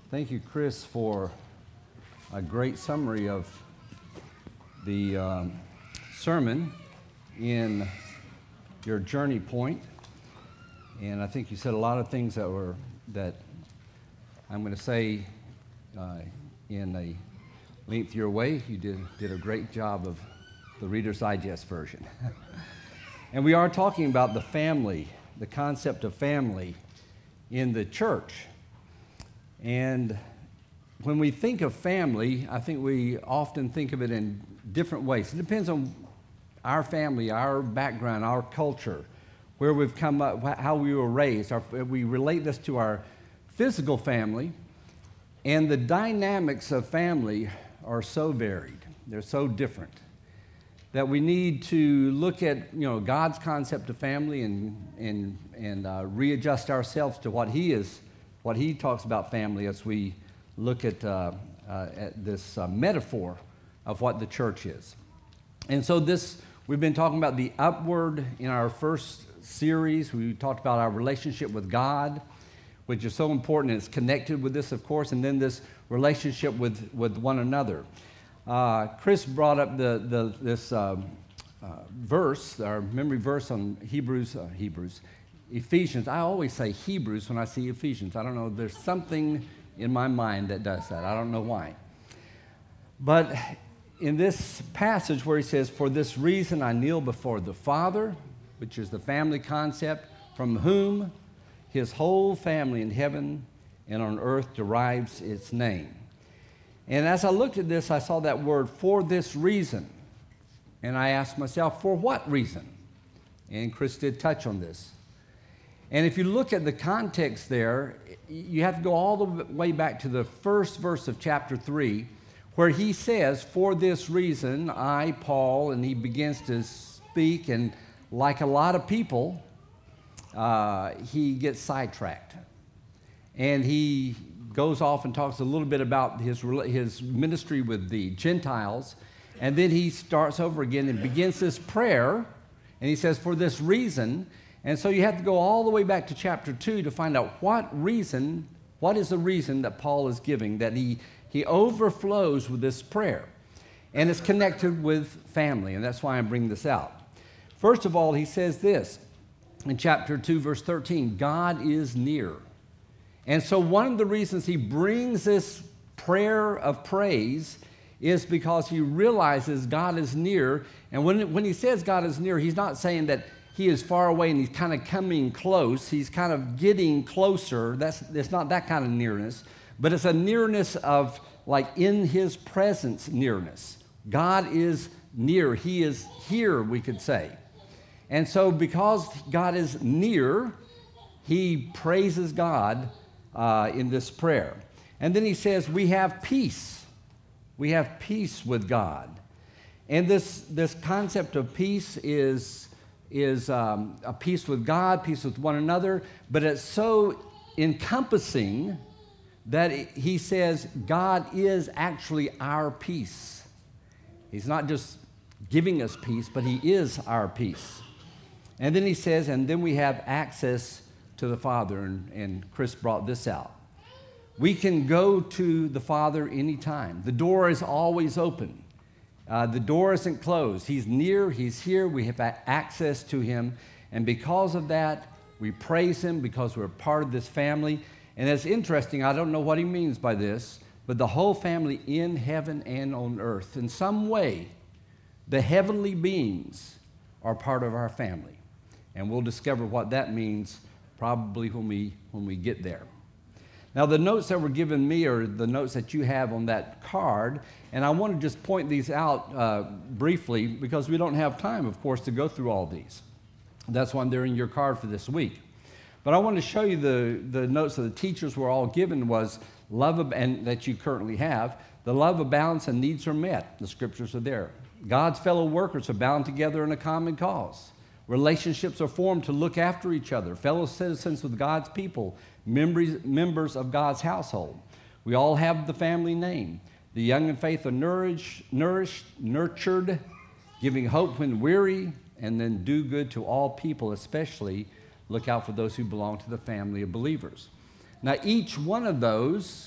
Thank you, Chris, for a great summary of the sermon in your journey point. And I think you said a lot of things that I'm going to say in a lengthier way. You did a great job of the Reader's Digest version. And we are talking about the family, the concept of family in the church. And when we think of family, I think we often think of it in different ways. It depends on our family, our background, our culture, where we've come up, how we were raised. We relate this to our physical family, and the dynamics of family are so varied. They're so different that we need to look at God's concept of family and readjust ourselves to what He talks about family as we look at this metaphor of what the church is. And so we've been talking about the upward in our first series. We talked about our relationship with God, which is so important, and it's connected with this, of course, and then this relationship with one another. Chris brought up this verse, our memory verse on Ephesians. I always say Hebrews when I see Ephesians. I don't know, there's something in my mind that does that. I don't know why. But in this passage where he says, "For this reason I kneel before the Father," which is the family concept, "from whom his whole family in heaven and on earth derives its name." And as I looked at this, I saw that word, "for this reason." And I asked myself, for what reason? And Chris did touch on this. And if you look at the context there, you have to go all the way back to the first verse of chapter 3, where he says, "For this reason, I, Paul," and he begins to speak, and like a lot of people, he gets sidetracked. And he goes off and talks a little bit about his ministry with the Gentiles, and then he starts over again and begins this prayer, and he says, "For this reason." And so you have to go all the way back to chapter 2 to find out what is the reason that Paul is giving, that he overflows with this prayer. And it's connected with family, and that's why I'm bringing this out. First of all, he says this in chapter 2, verse 13, "God is near." And so one of the reasons he brings this prayer of praise is because he realizes God is near. And when he says God is near, he's not saying that he is far away and he's kind of coming close. He's kind of getting closer. It's not that kind of nearness, but it's a nearness of like in his presence nearness. God is near. He is here, we could say. And so because God is near, he praises God in this prayer. And then he says, we have peace. We have peace with God. And this concept of peace is a peace with God, peace with one another, but it's so encompassing that he says God is actually our peace. He's not just giving us peace, but he is our peace. And then he says, and then we have access to the Father, and Chris brought this out. We can go to the Father anytime. The door is always open. The door isn't closed. He's near, he's here, we have access to him, and because of that, we praise him because we're part of this family. And it's interesting, I don't know what he means by this, but the whole family in heaven and on earth, in some way, the heavenly beings are part of our family. And we'll discover what that means probably when we get there. Now, the notes that were given me are the notes that you have on that card, and I want to just point these out briefly because we don't have time, of course, to go through all these. That's why they're in your card for this week. But I want to show you the notes that the teachers were all given was love, and that you currently have. The love abounds and needs are met. The scriptures are there. God's fellow workers are bound together in a common cause. Relationships are formed to look after each other, fellow citizens with God's people, members of God's household. We all have the family name. The young in faith are nourished, nurtured, giving hope when weary, and then do good to all people, especially look out for those who belong to the family of believers. Now, each one of those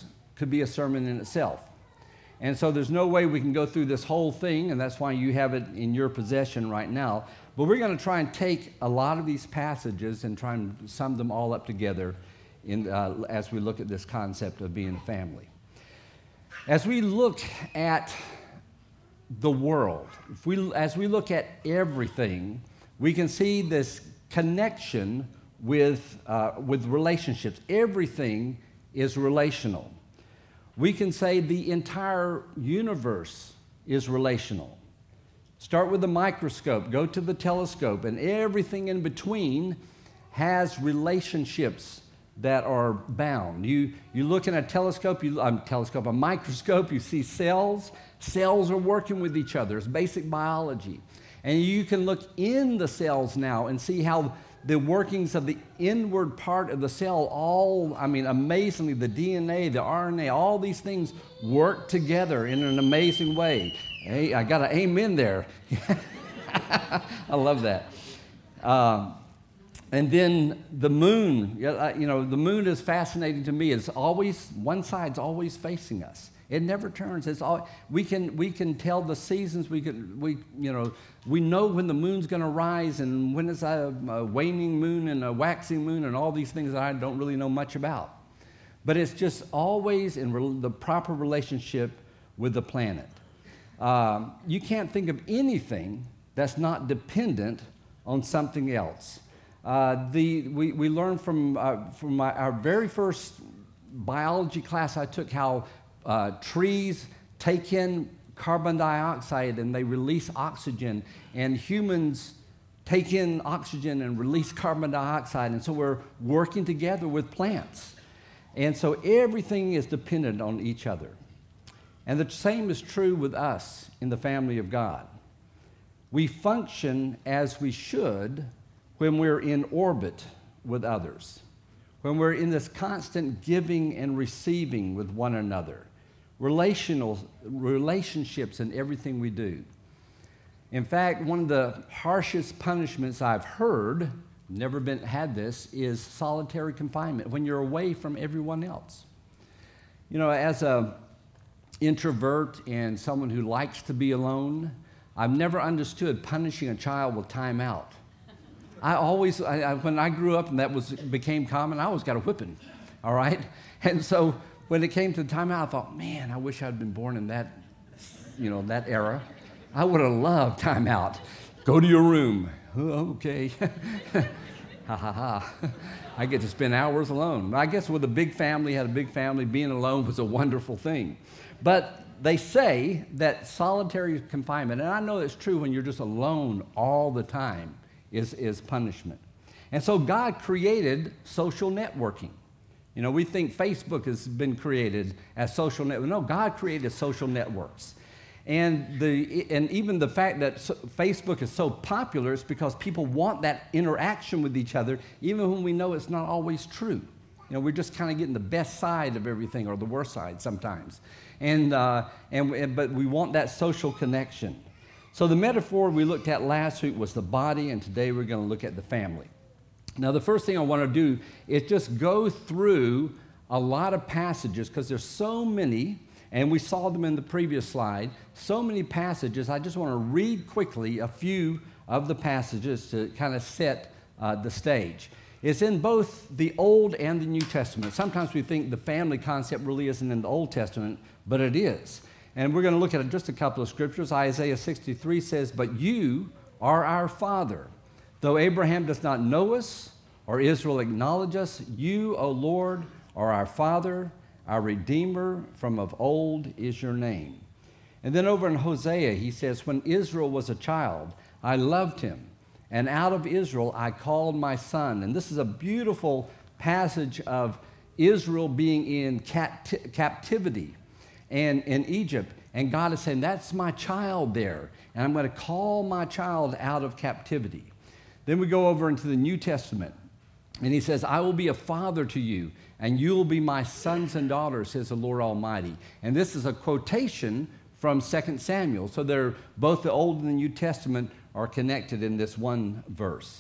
could be a sermon in itself. And so there's no way we can go through this whole thing, and that's why you have it in your possession right now. But we're going to try and take a lot of these passages and try and sum them all up together as we look at this concept of being a family. As we look at the world, as we look at everything, we can see this connection with relationships. Everything is relational. We can say the entire universe is relational. Start with the microscope, go to the telescope, and everything in between has relationships that are bound. You look in a a microscope, you see cells. Cells are working with each other. It's basic biology. And you can look in the cells now and see how the workings of the inward part of the cell amazingly, the DNA, the RNA, all these things work together in an amazing way. Hey, I got an amen there. I love that. And then the moon, the moon is fascinating to me. It's always, one side's always facing us. It never turns. We can tell the seasons. We know when the moon's going to rise and when it's a waning moon and a waxing moon and all these things that I don't really know much about. But it's just always in the proper relationship with the planet. You can't think of anything that's not dependent on something else. We learned from our very first biology class I took how trees take in carbon dioxide and they release oxygen, and humans take in oxygen and release carbon dioxide, and so we're working together with plants. And so everything is dependent on each other. And the same is true with us in the family of God. We function as we should when we're in orbit with others, when we're in this constant giving and receiving with one another, relationships in everything we do. In fact, one of the harshest punishments I've heard, never had this, is solitary confinement, when you're away from everyone else. As an introvert and someone who likes to be alone, I've never understood punishing a child with time out. When I grew up and became common, I always got a whipping, all right? And so when it came to time out, I thought, man, I wish I'd been born in that era. I would have loved time out. Go to your room. Oh, okay. Ha, ha, ha. I get to spend hours alone. I guess with a big family, being alone was a wonderful thing. But they say that solitary confinement, and I know it's true when you're just alone all the time, is punishment. And so God created social networking. We think Facebook has been created as social network. No, God created social networks. And even the fact that Facebook is so popular is because people want that interaction with each other, even when we know it's not always true. We're just kind of getting the best side of everything or the worst side sometimes. But we want that social connection. So the metaphor we looked at last week was the body, and today we're going to look at the family. Now, the first thing I want to do is just go through a lot of passages, because there's so many, and we saw them in the previous slide, so many passages. I just want to read quickly a few of the passages to kind of set the stage. It's in both the Old and the New Testament. Sometimes we think the family concept really isn't in the Old Testament, but it is. And we're going to look at just a couple of scriptures. Isaiah 63 says, "But you are our Father. Though Abraham does not know us, or Israel acknowledge us, you, O Lord, are our Father, our Redeemer, from of old is your name." And then over in Hosea, he says, "When Israel was a child, I loved him, and out of Israel I called my son." And this is a beautiful passage of Israel being in captivity and in Egypt. And God is saying, that's my child there, and I'm going to call my child out of captivity. Then we go over into the New Testament, and he says, "I will be a father to you, and you will be my sons and daughters, says the Lord Almighty." And this is a quotation from 2 Samuel. So both the Old and the New Testament are connected in this one verse.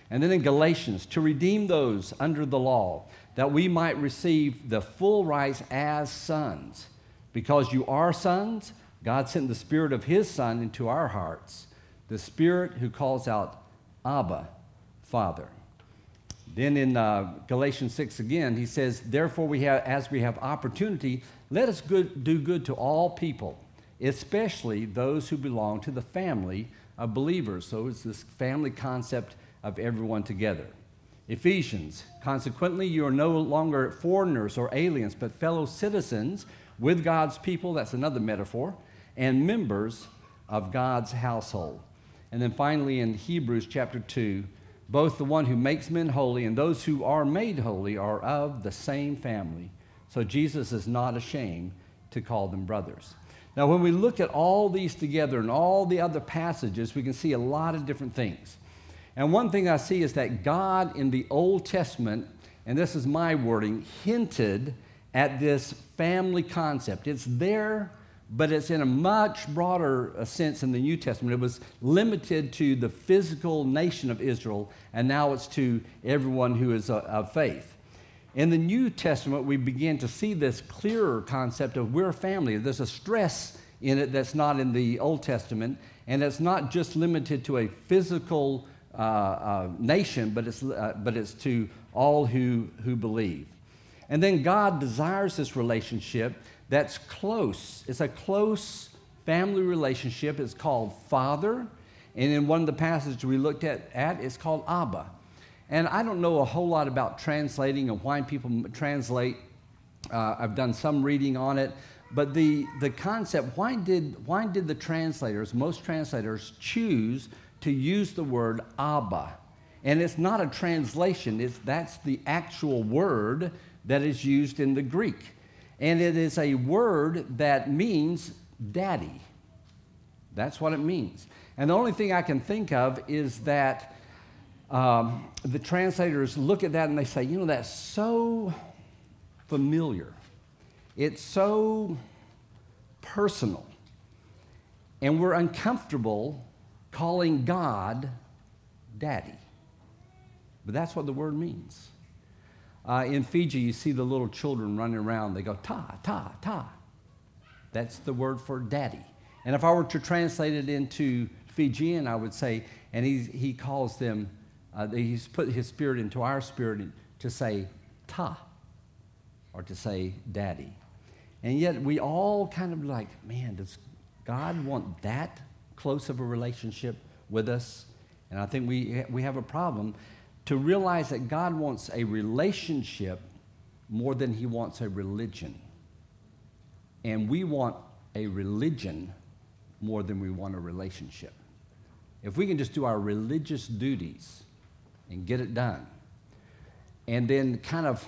And then in Galatians, to redeem those under the law, that we might receive the full rights as sons. Because you are sons, God sent the Spirit of His Son into our hearts, the Spirit who calls out, Abba, Father. Then in Galatians 6 again, he says, therefore, as we have opportunity, let us do good to all people, especially those who belong to the family of believers. So it's this family concept of everyone together. Ephesians, consequently, you are no longer foreigners or aliens, but fellow citizens with God's people, that's another metaphor, and members of God's household. And then finally in Hebrews chapter 2, both the one who makes men holy and those who are made holy are of the same family. So Jesus is not ashamed to call them brothers. Now, when we look at all these together and all the other passages, we can see a lot of different things. And one thing I see is that God in the Old Testament, and this is my wording, hinted at this family concept. It's there, but it's in a much broader sense in the New Testament. It was limited to the physical nation of Israel, and now it's to everyone who is of faith. In the New Testament, we begin to see this clearer concept of we're a family. There's a stress in it that's not in the Old Testament, and it's not just limited to a physical nation, but it's to all who believe. And then God desires this relationship that's close. It's a close family relationship. It's called Father, and in one of the passages we looked at it's called Abba. And I don't know a whole lot about translating and why people translate. I've done some reading on it, but the concept, why did the translators, most translators, choose to use the word Abba? And it's not a translation, that's the actual word that is used in the Greek. And it is a word that means daddy. That's what it means. And the only thing I can think of is that the translators look at that and they say, that's so familiar. It's so personal. And we're uncomfortable calling God daddy. But that's what the word means. In Fiji, you see the little children running around. They go, ta, ta, ta. That's the word for daddy. And if I were to translate it into Fijian, I would say, and he calls them, he's put his spirit into our spirit to say ta, or to say daddy. And yet we all kind of like, man, does God want that close of a relationship with us? And I think we have a problem to realize that God wants a relationship more than he wants a religion. And we want a religion more than we want a relationship. If we can just do our religious duties and get it done, and then kind of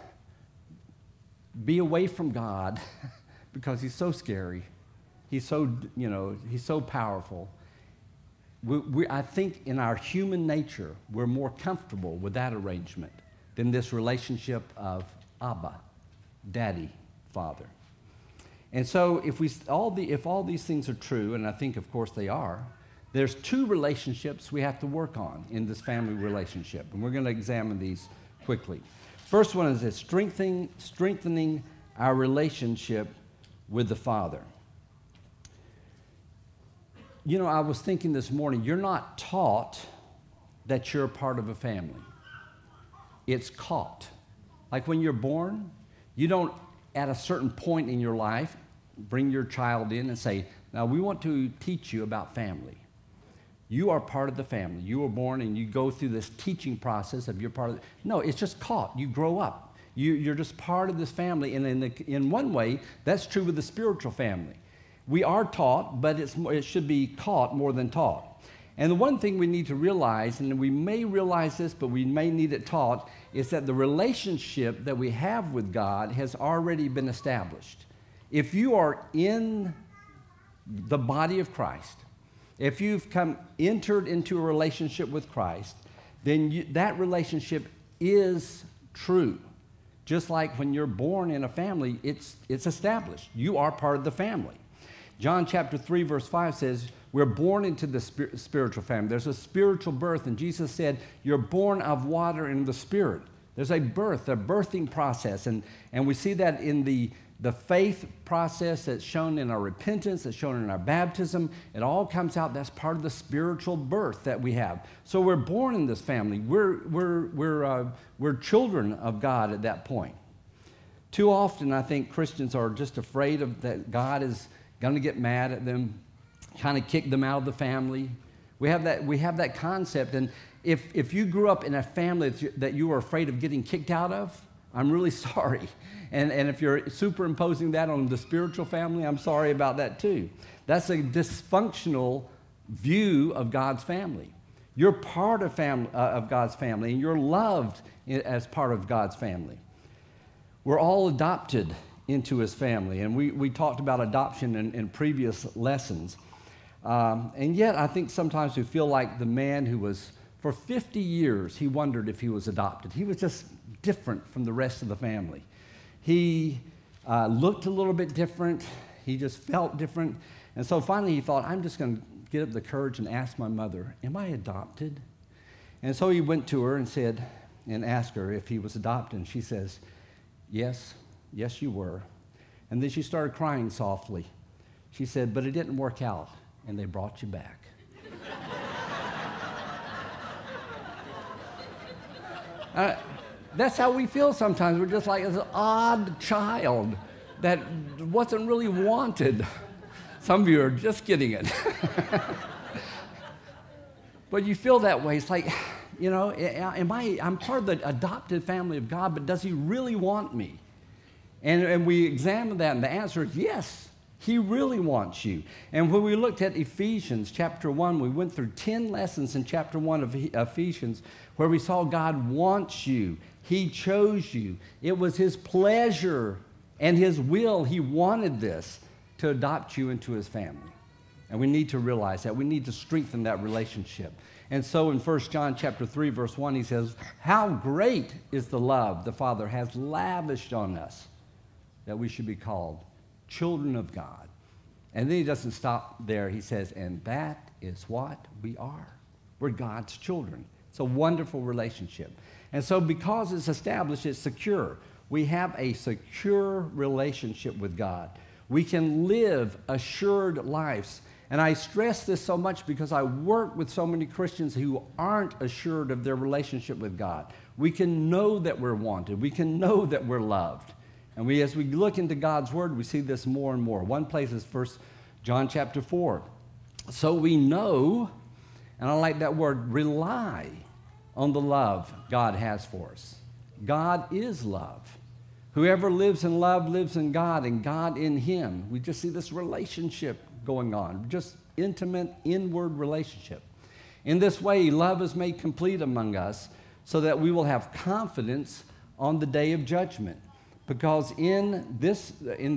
be away from God because he's so scary, he's so, he's so powerful. I think in our human nature, we're more comfortable with that arrangement than this relationship of Abba, Daddy, Father. And so if all these things are true, and I think of course they are, there's two relationships we have to work on in this family relationship, and we're going to examine these quickly. First one is strengthening our relationship with the Father. I was thinking this morning, you're not taught that you're a part of a family. It's caught. Like when you're born, you don't, at a certain point in your life, bring your child in and say, now we want to teach you about family. You are part of the family. You were born and you go through this teaching process of you're part of it. No, it's just caught. You grow up. You're just part of this family. And in one way, that's true with the spiritual family. We are taught, but it should be caught more than taught. And the one thing we need to realize, and we may realize this, but we may need it taught, is that the relationship that we have with God has already been established. If you are in the body of Christ, if you've entered into a relationship with Christ, then that relationship is true. Just like when you're born in a family, it's established. You are part of the family. John chapter 3, verse 5 says, we're born into the spiritual family. There's a spiritual birth, and Jesus said, you're born of water and the Spirit. There's a birth, a birthing process, and we see that in the faith process that's shown in our repentance, that's shown in our baptism. It all comes out. That's part of the spiritual birth that we have. So we're born in this family. We're children of God at that point. Too often, I think Christians are just afraid of that God is going to get mad at them, kind of kick them out of the family. We have that concept, and if you grew up in a family that you were afraid of getting kicked out of, I'm really sorry. And if you're superimposing that on the spiritual family, I'm sorry about that too. That's a dysfunctional view of God's family. You're part of God's family, and you're loved as part of God's family. We're all adopted into his family, and we talked about adoption in previous lessons. And yet, I think sometimes we feel like the man who was, for 50 years, he wondered if he was adopted. He was just different from the rest of the family. He looked a little bit different. He just felt different. And so finally he thought, I'm just going to get up the courage and ask my mother, am I adopted? And so he went to her and asked her if he was adopted. And she says, yes, you were. And then she started crying softly. She said, but it didn't work out, and they brought you back. That's how we feel sometimes. We're just like this odd child that wasn't really wanted. Some of you are just getting it. But you feel that way. It's like, I'm part of the adopted family of God, but does he really want me? And we examine that, and the answer is yes, he really wants you. And when we looked at Ephesians chapter 1, we went through 10 lessons in chapter 1 of Ephesians where we saw God wants you. He chose you. It was his pleasure and his will. He wanted this to adopt you into his family. And we need to realize that. We need to strengthen that relationship. And so in 1 John chapter 3, verse 1, he says, how great is the love the Father has lavished on us that we should be called children of God. And then he doesn't stop there. He says, and that is what we are. We're God's children. It's a wonderful relationship. And so because it's established, it's secure. We have a secure relationship with God. We can live assured lives. And I stress this so much because I work with so many Christians who aren't assured of their relationship with God. We can know that we're wanted. We can know that we're loved. And as we look into God's word, we see this more and more. One place is 1 John chapter 4. So we know, and I like that word, rely on the love God has for us. God is love. Whoever lives in love lives in God, and God in him. We just see this relationship going on, just intimate, inward relationship. In this way, love is made complete among us so that we will have confidence on the day of judgment. Because in this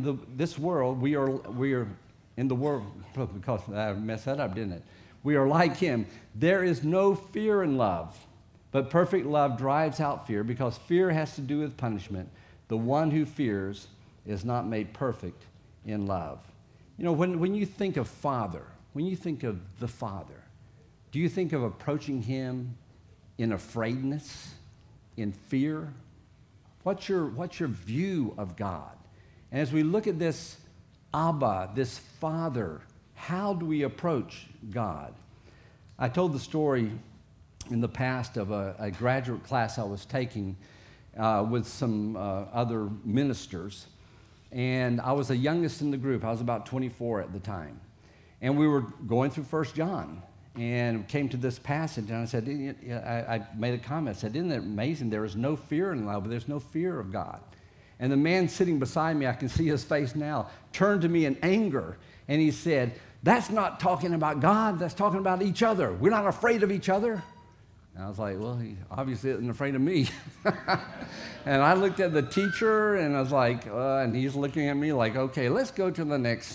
world, we are in the world, because I messed that up, didn't it? We are like him. There is no fear in love, but perfect love drives out fear, because fear has to do with punishment. The one who fears is not made perfect in love. You know, when you think of Father, when you think of the Father, do you think of approaching him in afraidness, in fear? What's your view of God? And as we look at this Abba, this Father, how do we approach God? I told the story in the past of a graduate class I was taking with some other ministers. And I was the youngest in the group. I was about 24 at the time. And we were going through 1 John and came to this passage. And I said, I made a comment. I said, isn't it amazing? There is no fear in love, but there's no fear of God. And the man sitting beside me, I can see his face now, turned to me in anger. And he said, that's not talking about God. That's talking about each other. We're not afraid of each other. And I was like, well, he obviously isn't afraid of me. And I looked at the teacher, and I was like, and he's looking at me like, okay, let's go to the next.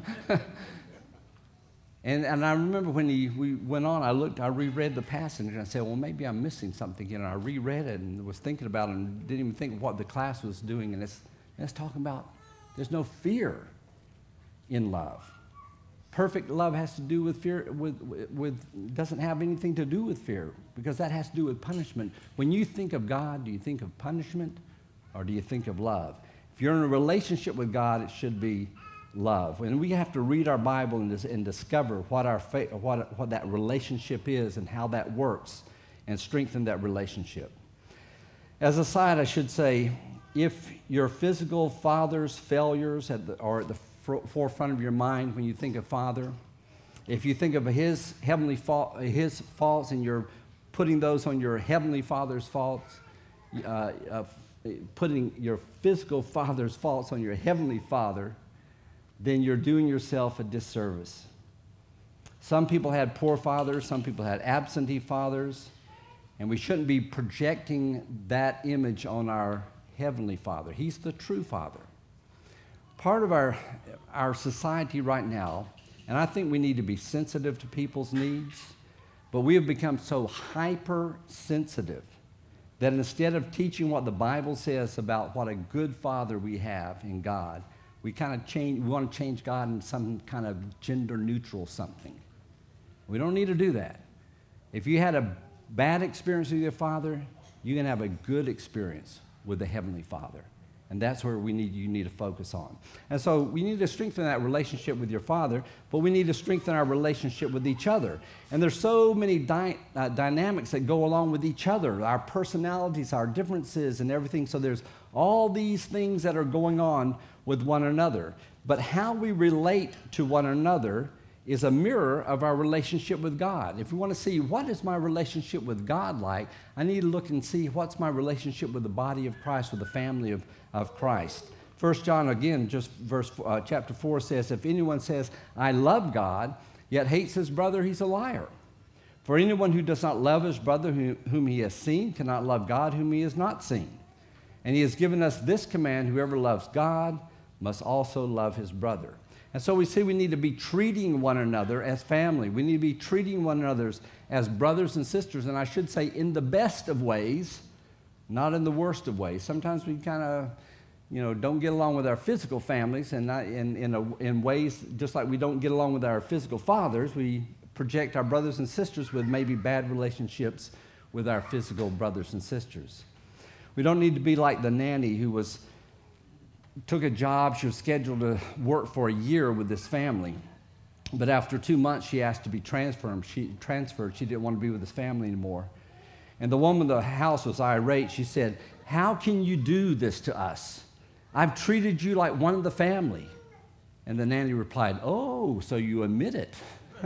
And I remember when we went on, I reread the passage, and I said, well, maybe I'm missing something. And I reread it and was thinking about it and didn't even think of what the class was doing. And it's talking about there's no fear in love. Perfect love has to do with fear, doesn't have anything to do with fear, because that has to do with punishment. When you think of God, do you think of punishment or do you think of love? If you're in a relationship with God, it should be love. And we have to read our Bible and discover what that relationship is and how that works and strengthen that relationship. As a side, I should say, if your physical father's failures are at the forefront of your mind when you think of Father, if you think of his heavenly his faults and you're putting those on your heavenly Father's faults, putting your physical father's faults on your heavenly Father, then you're doing yourself a disservice. Some people had poor fathers, some people had absentee fathers, and we shouldn't be projecting that image on our heavenly Father. He's the true Father. Part of our society right now, and I think we need to be sensitive to people's needs, but we have become so hypersensitive that instead of teaching what the Bible says about what a good Father we have in God, we want to change God in some kind of gender neutral something. We don't need to do that. If you had a bad experience with your father, you can have a good experience with the Heavenly Father. And that's where you need to focus on. And so we need to strengthen that relationship with your Father, but we need to strengthen our relationship with each other. And there's so many dynamics that go along with each other, our personalities, our differences, and everything. So there's all these things that are going on with one another. But how we relate to one another is a mirror of our relationship with God. If we want to see what is my relationship with God like, I need to look and see what's my relationship with the body of Christ, with the family of Christ. 1 John, again, chapter 4 says, if anyone says, I love God, yet hates his brother, he's a liar. For anyone who does not love his brother whom he has seen cannot love God whom he has not seen. And he has given us this command, whoever loves God must also love his brother. And so we see we need to be treating one another as family. We need to be treating one another as brothers and sisters, and I should say in the best of ways, not in the worst of ways. Sometimes we kind of, don't get along with our physical families, and not in ways just like we don't get along with our physical fathers. We project our brothers and sisters with maybe bad relationships with our physical brothers and sisters. We don't need to be like the nanny who took a job. She was scheduled to work for a year with this family. But after 2 months, she asked to be transferred. She didn't want to be with this family anymore. And the woman in the house was irate. She said, how can you do this to us? I've treated you like one of the family. And the nanny replied, oh, so you admit it.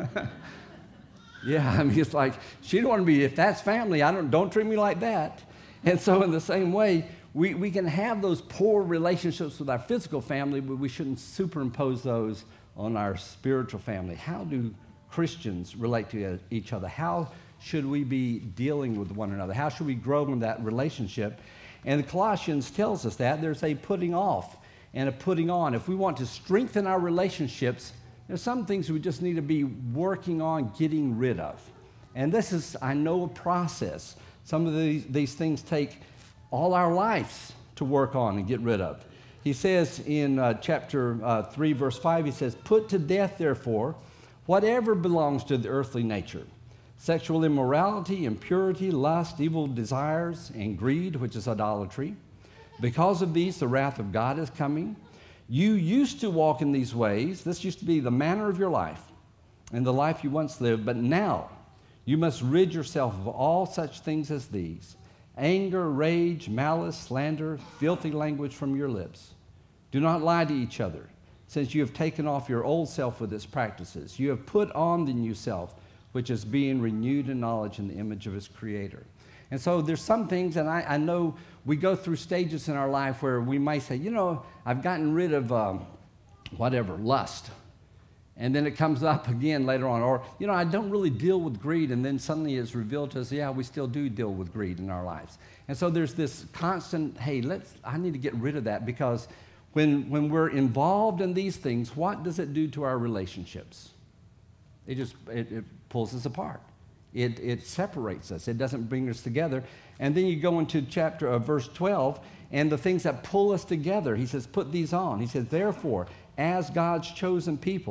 Yeah, it's like, she didn't want to be, if that's family, don't treat me like that. And so in the same way, we can have those poor relationships with our physical family, but we shouldn't superimpose those on our spiritual family. How do Christians relate to each other? How should we be dealing with one another? How should we grow in that relationship? And Colossians tells us that there's a putting off and a putting on. If we want to strengthen our relationships, there's some things we just need to be working on getting rid of. And this is, I know, a process. Some of these things take all our lives to work on and get rid of. He says in chapter 3, verse 5, he says, put to death, therefore, whatever belongs to the earthly nature, sexual immorality, impurity, lust, evil desires, and greed, which is idolatry. Because of these, the wrath of God is coming. You used to walk in these ways. This used to be the manner of your life and the life you once lived, but now you must rid yourself of all such things as these: anger, rage, malice, slander, filthy language from your lips. Do not lie to each other, since you have taken off your old self with its practices. You have put on the new self, which is being renewed in knowledge in the image of its creator. And so there's some things, and I know we go through stages in our life where we might say, I've gotten rid of lust. And then it comes up again later on. Or, I don't really deal with greed. And then suddenly it's revealed to us, we still do deal with greed in our lives. And so there's this constant, I need to get rid of that, because when we're involved in these things, what does it do to our relationships? It pulls us apart. It separates us. It doesn't bring us together. And then you go into verse 12, and the things that pull us together, he says, put these on. He says, therefore, as God's chosen people,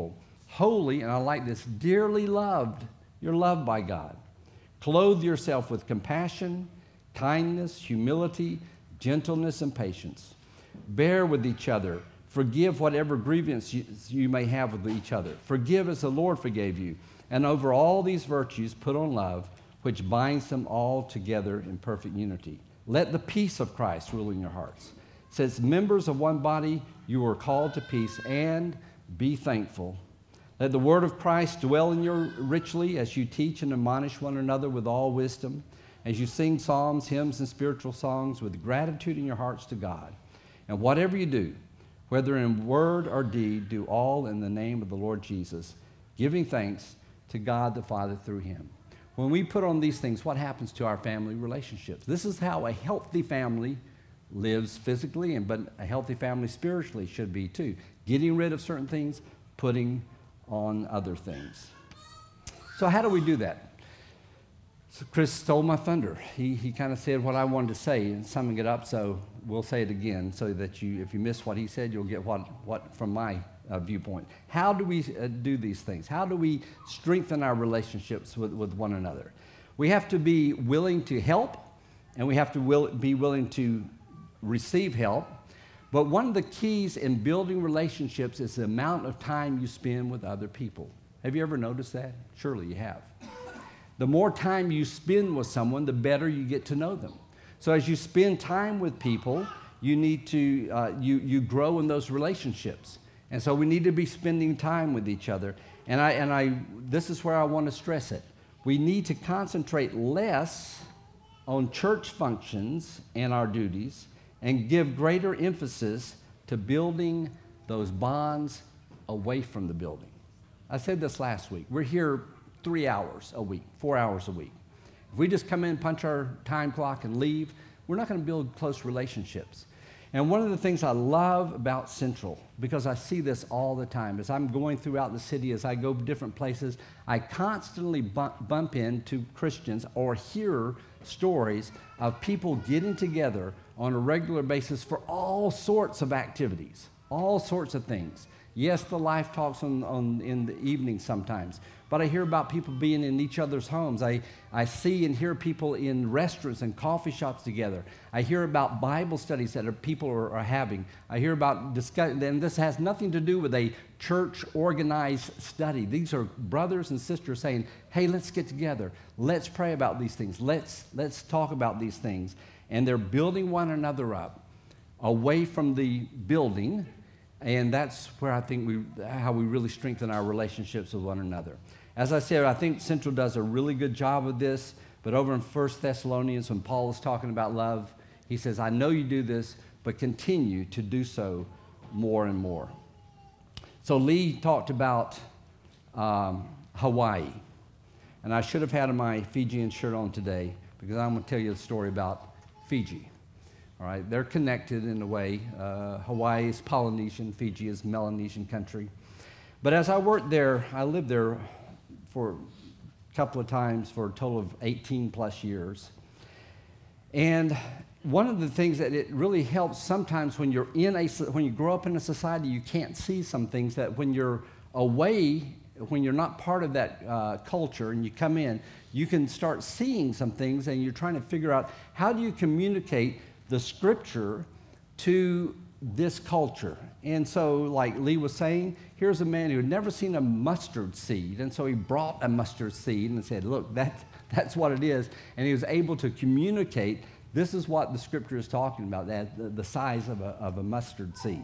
holy, and I like this, dearly loved. You're loved by God. Clothe yourself with compassion, kindness, humility, gentleness, and patience. Bear with each other. Forgive whatever grievance you may have with each other. Forgive as the Lord forgave you. And over all these virtues, put on love, which binds them all together in perfect unity. Let the peace of Christ rule in your hearts. Since members of one body, you are called to peace, and be thankful. Let the word of Christ dwell in you richly as you teach and admonish one another with all wisdom, as you sing psalms, hymns, and spiritual songs with gratitude in your hearts to God. And whatever you do, whether in word or deed, do all in the name of the Lord Jesus, giving thanks to God the Father through him. When we put on these things, what happens to our family relationships? This is how a healthy family lives physically, but a healthy family spiritually should be too. Getting rid of certain things, putting on other things. So how do we do that? So Chris stole my thunder. He kind of said what I wanted to say and summing it up, so we'll say it again so that if you miss what he said, you'll get what from my viewpoint. How do we do these things? How do we strengthen our relationships with one another? We have to be willing to help, and we have to be willing to receive help. But one of the keys in building relationships is the amount of time you spend with other people. Have you ever noticed that? Surely you have. The more time you spend with someone, the better you get to know them. So as you spend time with people, you need to you grow in those relationships. And so we need to be spending time with each other. And this is where I want to stress it. We need to concentrate less on church functions and our duties and give greater emphasis to building those bonds away from the building. I said this last week. We're here 3 hours a week, 4 hours a week. If we just come in, punch our time clock, and leave, we're not going to build close relationships. And one of the things I love about Central, because I see this all the time, as I'm going throughout the city, as I go different places, I constantly bump into Christians or hear stories of people getting together on a regular basis for all sorts of activities, all sorts of things. Yes, the life talks in the evening sometimes, but I hear about people being in each other's homes. I see and hear people in restaurants and coffee shops together. I hear about Bible studies that people are having. I hear about discussion, and this has nothing to do with a church organized study. These are brothers and sisters saying, hey, let's get together. Let's pray about these things. Let's talk about these things. And they're building one another up away from the building. And that's where I think how we really strengthen our relationships with one another. As I said, I think Central does a really good job of this, but over in 1 Thessalonians, when Paul is talking about love, he says, I know you do this, but continue to do so more and more. So Lee talked about Hawaii, and I should have had my Fijian shirt on today because I'm going to tell you the story about Fiji. All right, they're connected in a way. Hawaii is Polynesian, Fiji is Melanesian country. But as I worked there, I lived there for a couple of times for a total of 18 plus years. And one of the things that it really helps sometimes when when you grow up in a society, you can't see some things that when you're away, when you're not part of that culture and you come in, you can start seeing some things and you're trying to figure out how do you communicate the scripture to this culture. And so, like Lee was saying, here's a man who had never seen a mustard seed, and so he brought a mustard seed and said, look, that's what it is. And he was able to communicate, this is what the scripture is talking about, that the size of a mustard seed.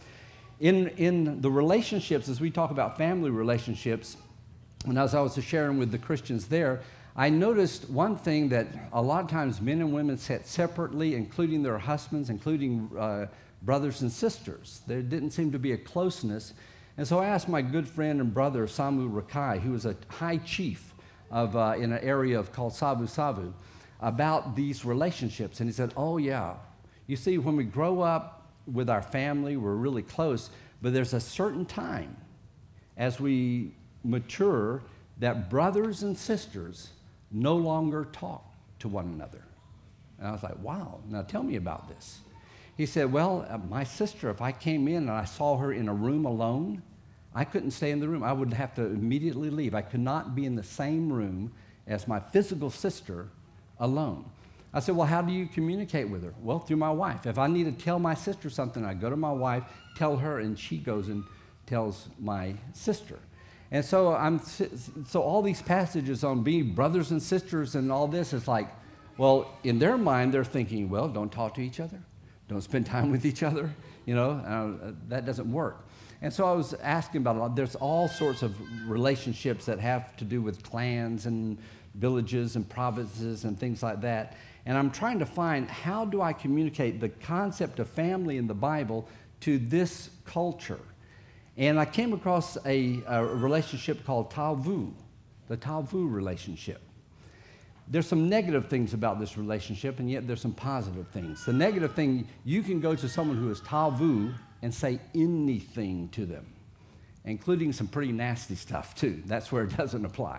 In the relationships, as we talk about family relationships, and as I was sharing with the Christians there, I noticed one thing that a lot of times men and women sat separately, including their husbands, including brothers and sisters. There didn't seem to be a closeness. And so I asked my good friend and brother, Samu Rakai, who was a high chief in an area called Savu Savu, about these relationships. And he said, oh, yeah. You see, when we grow up with our family, we're really close, but there's a certain time as we mature that brothers and sisters no longer talk to one another. And I was like, wow, now tell me about this. He said, well, my sister, if I came in and I saw her in a room alone, I couldn't stay in the room. I would have to immediately leave. I could not be in the same room as my physical sister alone. I said, well, how do you communicate with her? Well, through my wife. If I need to tell my sister something, I go to my wife, tell her, and she goes and tells my sister. And so all these passages on being brothers and sisters and all this is like, well, in their mind, they're thinking, well, don't talk to each other. Don't spend time with each other. That doesn't work. And so I was asking about it. There's all sorts of relationships that have to do with clans and villages and provinces and things like that. And I'm trying to find, how do I communicate the concept of family in the Bible to this culture? And I came across a relationship called Talvu, the Talvu relationship. There's some negative things about this relationship, and yet there's some positive things. The negative thing, you can go to someone who is Talvu and say anything to them, including some pretty nasty stuff too. That's where it doesn't apply.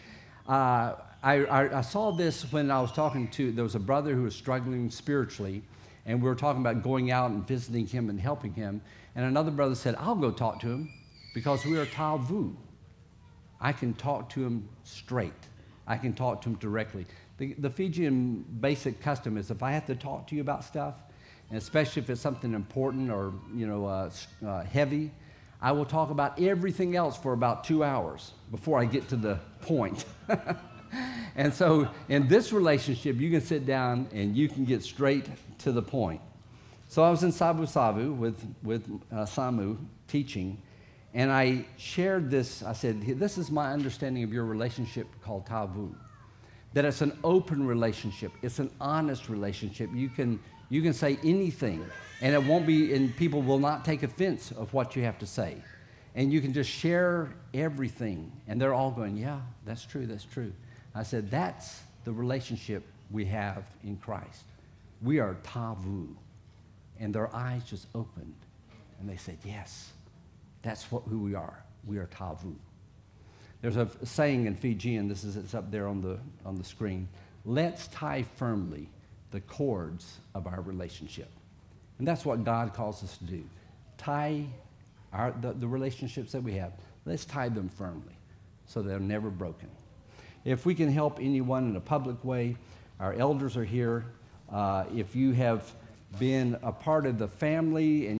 I saw this when I was there was a brother who was struggling spiritually, and we were talking about going out and visiting him and helping him. And another brother said, I'll go talk to him because we are Talvu. I can talk to him straight. I can talk to him directly. The Fijian basic custom is, if I have to talk to you about stuff, and especially if it's something important or heavy, I will talk about everything else for about 2 hours before I get to the point. And so in this relationship, you can sit down and you can get straight to the point. So I was in Sabu Sabu with Samu teaching, and I shared this. I said, this is my understanding of your relationship called Talvu, that it's an open relationship. It's an honest relationship. You can say anything, and it won't be, and people will not take offense of what you have to say. And you can just share everything, and they're all going, yeah, that's true, that's true. I said, that's the relationship we have in Christ. We are Talvu. And their eyes just opened, and they said, yes, that's who we are. We are Talvu. There's a saying in Fijian, it's up there on the screen, let's tie firmly the cords of our relationship. And that's what God calls us to do. Tie the relationships that we have, let's tie them firmly so they're never broken. If we can help anyone in a public way, our elders are here. If you have been a part of the family and